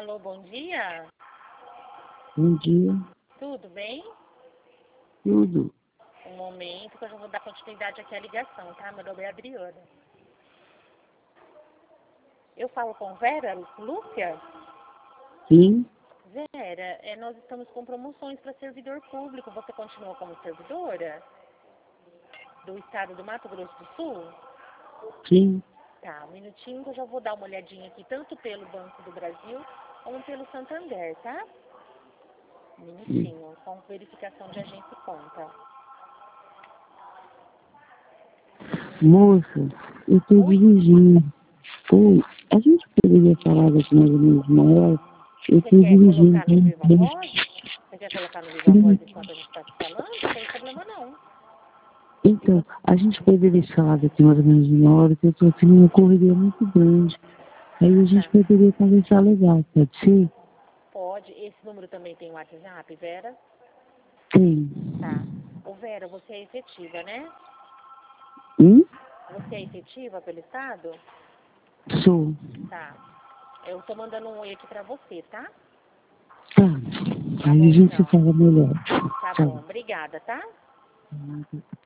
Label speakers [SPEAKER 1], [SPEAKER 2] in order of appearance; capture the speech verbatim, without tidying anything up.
[SPEAKER 1] Alô, bom dia.
[SPEAKER 2] Bom dia.
[SPEAKER 1] Tudo bem?
[SPEAKER 2] Tudo.
[SPEAKER 1] Um momento que eu já vou dar continuidade aqui à ligação, tá? Meu nome é Adriana. Eu falo com Vera Lúcia?
[SPEAKER 2] Sim?
[SPEAKER 1] Vera, é, nós estamos com promoções para servidor público. Você continua como servidora? Do estado do Mato Grosso do Sul?
[SPEAKER 2] Sim.
[SPEAKER 1] Tá, um minutinho que eu já vou dar uma olhadinha aqui, tanto pelo Banco do Brasil como pelo Santander, tá? Um minutinho, com verificação de agência e conta.
[SPEAKER 2] Moça, eu tô
[SPEAKER 1] Oi?
[SPEAKER 2] dirigindo. Oi, a gente poderia falar daqui mais ou menos uma hora? Eu
[SPEAKER 1] Você
[SPEAKER 2] tô
[SPEAKER 1] quer
[SPEAKER 2] dirigindo.
[SPEAKER 1] colocar no Viva Voz? Você quer colocar no Viva Voz enquanto a gente está te falando? Não tem problema não.
[SPEAKER 2] Então, a gente poderia falar daqui mais ou menos uma hora, que eu tô tendo uma correria muito grande. Aí a gente
[SPEAKER 1] Tá.
[SPEAKER 2] poderia conversar legal, pode ser?
[SPEAKER 1] Pode. Esse número também tem WhatsApp, Vera?
[SPEAKER 2] Tem.
[SPEAKER 1] Tá. Ô Vera, você é efetiva, né?
[SPEAKER 2] Hum?
[SPEAKER 1] Você é efetiva pelo Estado?
[SPEAKER 2] Sou.
[SPEAKER 1] Tá. Eu tô mandando um oi aqui pra você, tá?
[SPEAKER 2] Tá.
[SPEAKER 1] Tá
[SPEAKER 2] Aí
[SPEAKER 1] bom
[SPEAKER 2] a gente se
[SPEAKER 1] então.
[SPEAKER 2] fala melhor.
[SPEAKER 1] Tá
[SPEAKER 2] Tchau.
[SPEAKER 1] bom. Obrigada, tá?